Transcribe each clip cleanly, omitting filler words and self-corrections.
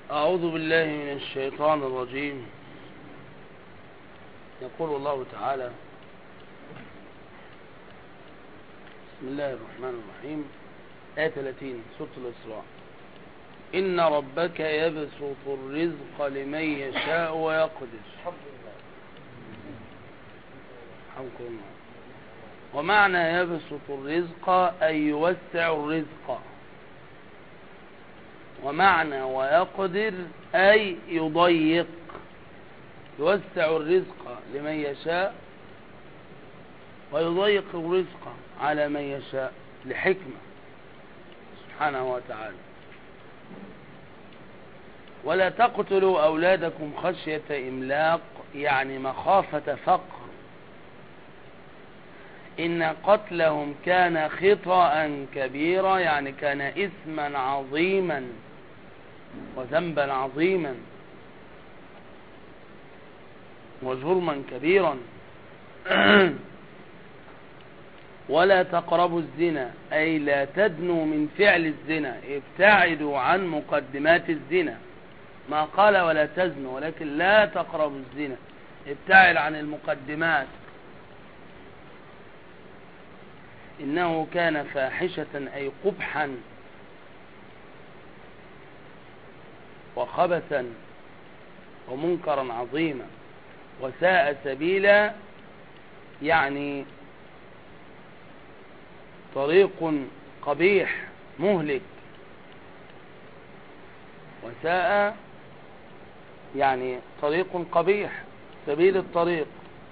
أعوذ بالله من الشيطان الرجيم. يقول الله تعالى: بسم الله الرحمن الرحيم، آية 30 سورة الإسراء: إن ربك يبسط الرزق لمن يشاء ويقدر. حمكم الله. ومعنى يبسط الرزق أي يوسع الرزق، ومعنى ويقدر أي يضيق، يوسع الرزق لمن يشاء ويضيق الرزق على من يشاء لحكمة سبحانه وتعالى. ولا تقتلوا أولادكم خشية إملاق، يعني مخافة فقر. إن قتلهم كان خطأ كبيرا، يعني كان إثما عظيما وذنبا عظيما وجرما كبيرا. ولا تقربوا الزنا، أي لا تدنوا من فعل الزنا، ابتعدوا عن مقدمات الزنا. ما قال ولا تزنوا، ولكن لا تقربوا الزنا، ابتعد عن المقدمات. إنه كان فاحشة أي قبحا وخبثا ومنكرا عظيما. وساء سبيلا، يعني طريق قبيح مهلك. وساء يعني طريق قبيح، سبيل الطريق.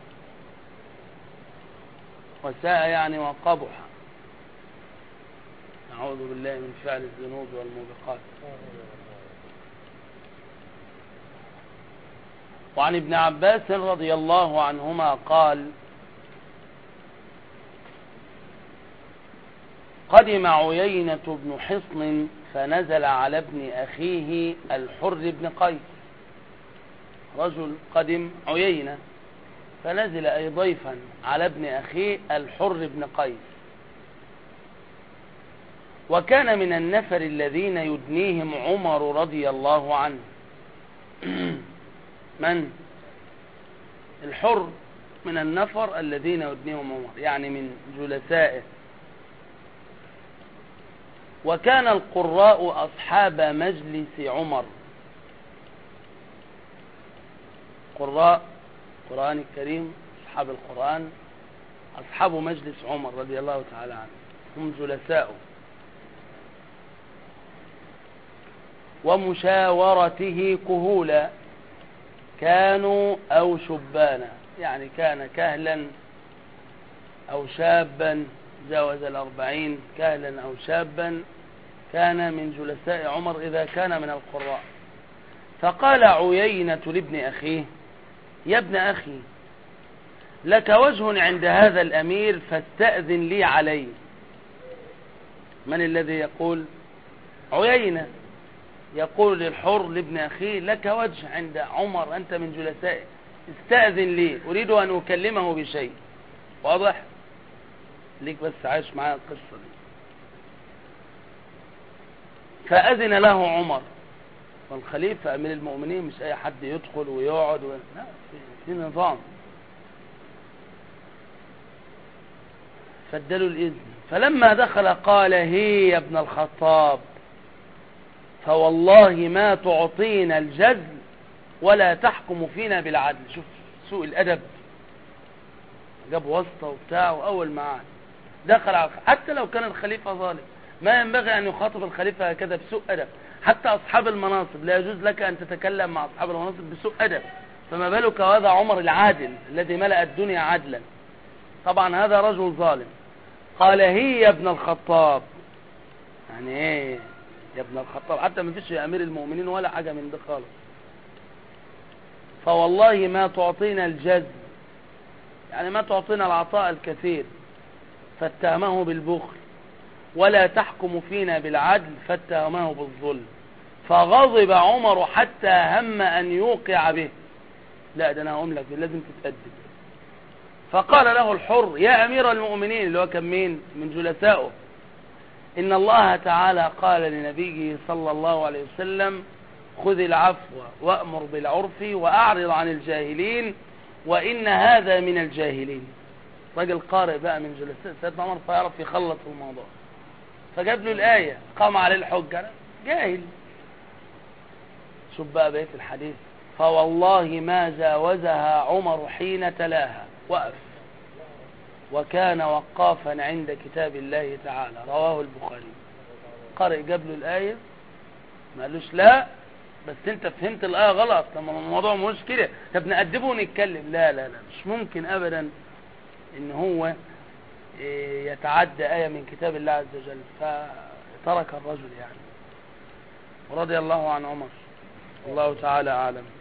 وساء يعني وقبح. نعوذ بالله من فعل الذنوب والموبقات. وعن ابن عباس رضي الله عنهما قال: قدم عيينة بن حصن فنزل على ابن أخيه الحر بن قيس. رجل قدم عيينة فنزل أي ضيفا على ابن أخيه الحر بن قيس، وكان من النفر الذين يدنيهم عمر رضي الله عنه. من؟ الحر من النفر الذين يدنيهم عمر، يعني من جلسائه. وكان القراء أصحاب مجلس عمر. قراء القرآن الكريم، أصحاب القرآن، أصحاب مجلس عمر رضي الله تعالى عنه، هم جلساؤه. ومشاورته كهولا، كانوا أو شبانا، يعني كان كهلا أو شابا جاوز 40، كهلا أو شابا، كان من جلساء عمر إذا كان من القراء. فقال عيينة لابن أخيه: يا ابن أخي، لك وجه عند هذا الأمير فاستأذن لي عليه. من الذي يقول؟ عيينة يقول للحر لابن أخيه: لك وجه عند عمر، أنت من جلسائه، استأذن لي، أريد أن أكلمه بشيء. واضح؟ ليك بس عايش معايا القصة دي. فأذن له عمر، والخليفة أمير المؤمنين مش أي حد يدخل ويقعد لا، في نظام. فادلوا الإذن. فلما دخل قال: هي يا ابن الخطاب، فوالله ما تعطينا الجزل ولا تحكم فينا بالعدل. شوف سوء الأدب، جاب واسطة وبتاع. وأول ما دخل، حتى لو كان الخليفة ظالم، ما ينبغي أن يخاطب الخليفة هكذا بسوء أدب. حتى أصحاب المناصب لا يجوز لك أن تتكلم مع أصحاب المناصب بسوء أدب، فما بالك هذا عمر العادل الذي ملأ الدنيا عدلا. طبعا هذا رجل ظالم. قال: هي يا ابن الخطاب، يعني ايه يا ابن الخطاب؟ حتى ما فيش أمير المؤمنين ولا حاجة من ده خالص. فوالله ما تعطينا الجزل، يعني ما تعطينا العطاء الكثير، فاتهمه بالبخل. ولا تحكم فينا بالعدل، فاتهمه بالظلم. فغضب عمر حتى هم أن يوقع به. لا، ده أنا هقوم لك، لازم تتأدب. فقال له الحر: يا أمير المؤمنين، اللي هو كان مين من جلسائه: إن الله تعالى قال لنبيه صلى الله عليه وسلم: خذ العفو وأمر بالعرف وأعرض عن الجاهلين وإن هذا من الجاهلين. راجل قارئ بقى من جلساء سيدنا عمر فيعرف يخلص الموضوع، فجاب له الآية قام عليه الحجة، جاهل. شوف بقى بقية الحديث: فوالله ما جاوزها عمر حين تلاها، وقف، وكان وقافا عند كتاب الله تعالى. رواه البخاري. قارئ جاب له الآية ما قالوش لا بس انت فهمت الآية غلط، لما الموضوع مش كده، طب نأدبه ونتكلم. لا لا لا، مش ممكن أبدا ان هو يتعدى آية من كتاب الله عز وجل. فترك الرجل يعني، ورضي الله عن عمر. الله تعالى أعلم.